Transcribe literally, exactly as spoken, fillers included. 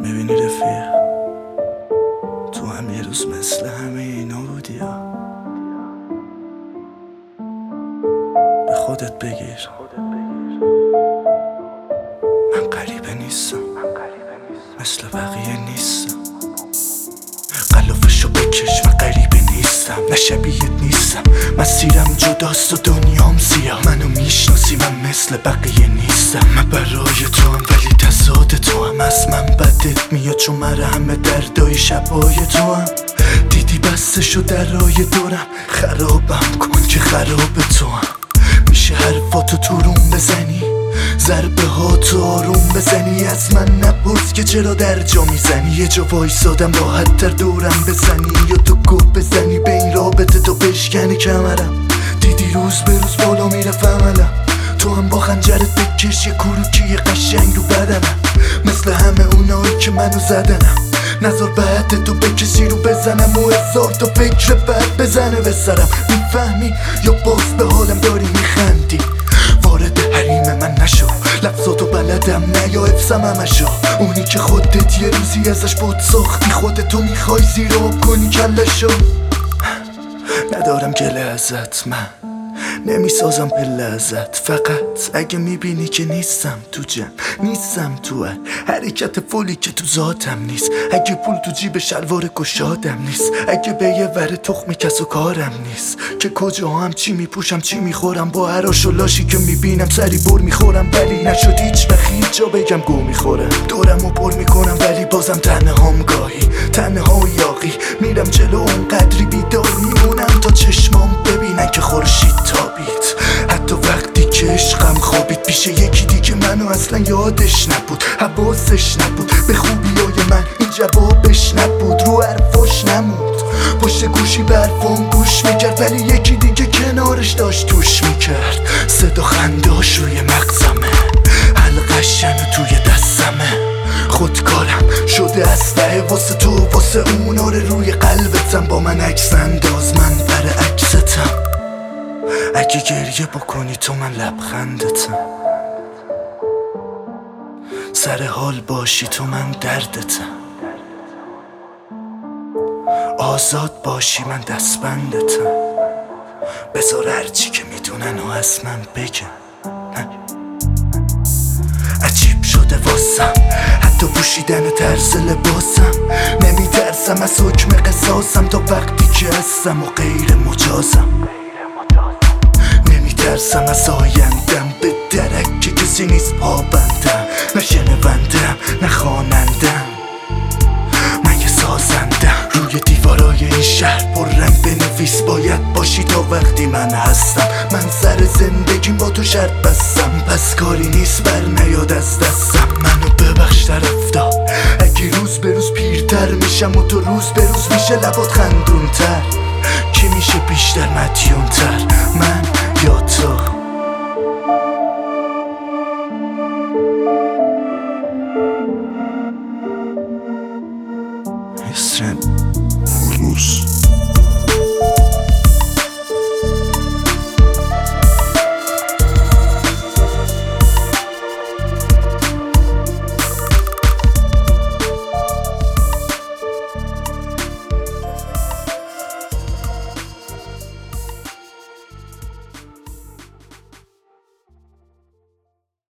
میبینی رفیق، تو هم یه روز مثل همه اینا بودی یا به خودت بگیر من غریبه نیستم، مثل بقیه نیستم. قلافشو بکش، من غریبه نیستم، نه شبیهت نیستم. مسیرم جداست و دنیام سیاه، منو میشناسی من مثل بقیه نیستم. من برای تو هم ولی تضاد تو هم، از من بدت میاد چون مرهم دردای شبای تو هم. دیدی بستشو درای دورم، خرابم کن که خراب تو هم. میشه حرفاتو تو روم بزنی، ضربه ها تو آروم بزنی، از من نپرس که چرا در جا میزنی. یه جا وایسادم راحت تر دورم بزنی، یا تو گفت بزنی به این رابطه تو بشکنی کمرم. دیدی روز به روز بالا میرفت عملم، تو هم با خنجرت بکش یه کروکی قشنگ رو بدنم، مثل همه اونایی که منو زدنم. نظر بعد تو بکشی رو بزنم و هزار تا فکر بد بزنه به سرم. میفهمی یا باز به حالم داری میخندی؟ وارد حریم من نشو، لفظاتو بلدم نه یا افسم همشو. اونی که خودت یه روزی ازش بود ساختی، خودتو میخوای زیر آب کنی کلشو. ندارم گله ازت، من نمیسازم پله ازت، فقط اگه میبینی که نیستم تو جمع، نیستم تو هر حرکت فولی که تو ذاتم نیست. اگه پول تو جیب شلوار گشادم نیست، اگه به یه ور تخمی کس و کارم نیست. که کجا هم چی میپوشم چی میخورم، با هراش و لاشی که میبینم سری بر میخورم. ولی نشد هیچ وقت هیچ جا بگم گو میخورم، دورم و پر میکنم ولی بازم تنهام. گاهی تنها و یاقی میرم جلو، اونقدری بیدار میمونم تا چشمام ببینن که خورشید تابید. حتی وقتی که عشقم خوابید پیش یکی دیگه منو اصلا یادش نبود، حواسش نبود به خوبیای من، این جوابش نبود، رو حرفاش نمود. پشت گوشی به حرفام گوش میکرد ولی یکی دیگه کنارش داشت توش میکرد. صدا خنداش روی مغزمه، حلقشن توی دستمه. خودکارم شده اسلحه واسه تو واسه اوناره روی قلبتم. با من عکس انداز، من برعکستم. اگه گریه بکنی تو من لبخندتم، سر حال باشی تو من دردتم، آزاد باشی من دستبندتم. بذار هرچی که میدونن و از من بگن. عجیب شده واسم حتی پوشیدن طرز لباسم، نمیترسم از حکم قصاصم تا وقتی که هستم و غیر مجازم. نمیترسم از آیندم، به درک که کسی نیست پابندم، نه شنوندم نه خوانندم، من یه سازندم. روی دیوارای این شهر پر رنگ بنویس، باید باشی تا وقتی من هستم. من سر زندگیم با تو شرط بستم، پس کاری نیست بر نیاد از دستم. منو ببخش طرفدار، اگه روز به روز پیرتر میشم و تو روز به روز میشه لبات خندونتر. کی میشه بیشتر مدیونتر، من یا تو؟